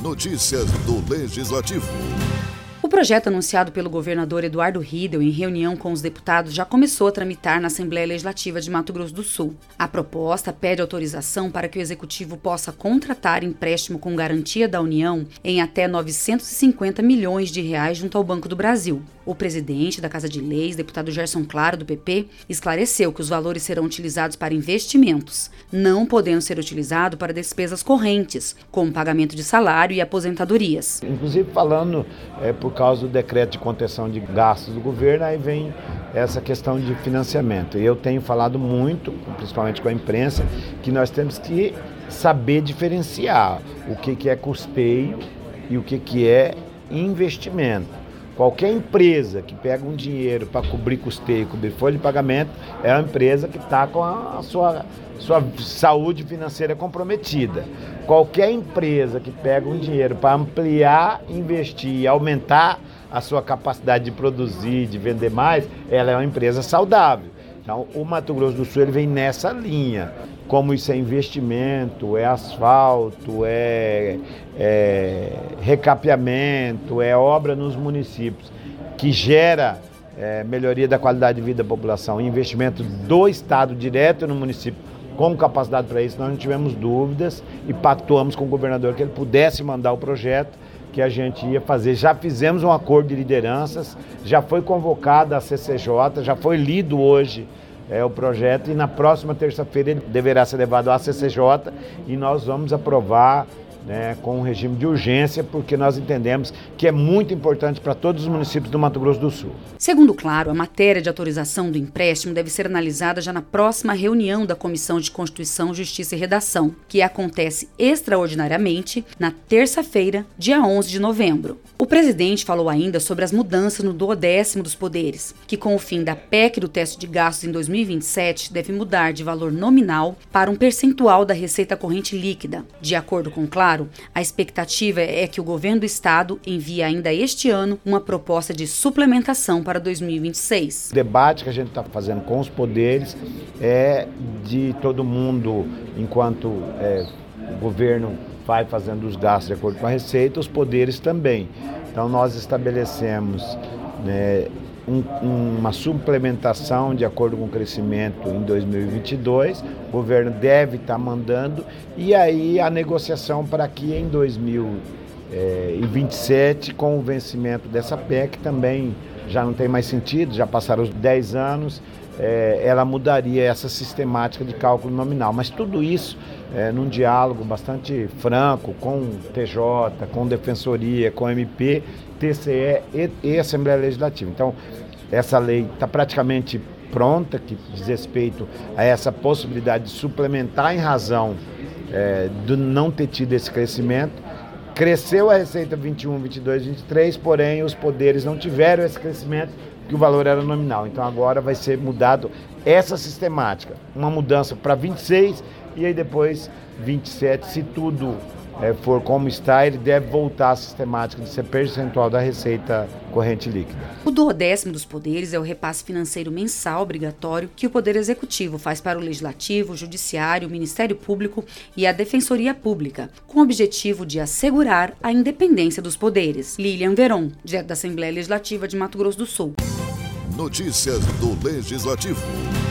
Notícias do Legislativo. O projeto anunciado pelo governador Eduardo Riedel em reunião com os deputados já começou a tramitar na Assembleia Legislativa de Mato Grosso do Sul. A proposta pede autorização para que o Executivo possa contratar empréstimo com garantia da União em até R$950 milhões junto ao Banco do Brasil. O presidente da Casa de Leis, deputado Gerson Claro, do PP, esclareceu que os valores serão utilizados para investimentos, não podendo ser utilizado para despesas correntes, como pagamento de salário e aposentadorias. Inclusive falando por causa do decreto de contenção de gastos do governo, aí vem essa questão de financiamento. E eu tenho falado muito, principalmente com a imprensa, que nós temos que saber diferenciar o que é custeio e o que é investimento. Qualquer empresa que pega um dinheiro para cobrir custeio, cobrir folha de pagamento, é uma empresa que está com a sua saúde financeira comprometida. Qualquer empresa que pega um dinheiro para ampliar, investir, aumentar a sua capacidade de produzir, de vender mais, ela é uma empresa saudável. Então, o Mato Grosso do Sul ele vem nessa linha. Como isso é investimento, é asfalto, é recapeamento, é obra nos municípios, que gera melhoria da qualidade de vida da população, investimento do Estado direto no município, com capacidade para isso, nós não tivemos dúvidas e pactuamos com o governador que ele pudesse mandar o projeto que a gente ia fazer. Já fizemos um acordo de lideranças, já foi convocada a CCJ, já foi lido hoje o projeto e na próxima terça-feira ele deverá ser levado à CCJ e nós vamos aprovar com um regime de urgência, porque nós entendemos que é muito importante para todos os municípios do Mato Grosso do Sul. Segundo Claro, a matéria de autorização do empréstimo deve ser analisada já na próxima reunião da Comissão de Constituição, Justiça e Redação, que acontece extraordinariamente na terça-feira, dia 11 de novembro. O presidente falou ainda sobre as mudanças no 12º dos poderes, que com o fim da PEC do teto de gastos em 2027 deve mudar de valor nominal para um percentual da receita corrente líquida. De acordo com Claro, a expectativa é que o governo do estado envie ainda este ano uma proposta de suplementação para 2026. O debate que a gente está fazendo com os poderes é de todo mundo, enquanto o governo vai fazendo os gastos de acordo com a receita, os poderes também. Então nós estabelecemos uma suplementação de acordo com o crescimento em 2022, o governo deve estar mandando, e aí a negociação para que em 2027, com o vencimento dessa PEC, também já não tem mais sentido, já passaram os 10 anos, ela mudaria essa sistemática de cálculo nominal. Mas tudo isso num diálogo bastante franco com o TJ, com Defensoria, com MP, TCE e Assembleia Legislativa. Então, essa lei está praticamente pronta, que diz respeito a essa possibilidade de suplementar em razão de não ter tido esse crescimento. Cresceu a receita 21, 22, 23, porém os poderes não tiveram esse crescimento, que o valor era nominal. Então agora vai ser mudado essa sistemática, uma mudança para 26 e aí depois 27, se tudo for como está, ele deve voltar à sistemática de ser percentual da receita corrente líquida. O 12º dos poderes é o repasse financeiro mensal obrigatório que o Poder Executivo faz para o Legislativo, o Judiciário, o Ministério Público e a Defensoria Pública, com o objetivo de assegurar a independência dos poderes. Lilian Veron, direto da Assembleia Legislativa de Mato Grosso do Sul. Notícias do Legislativo.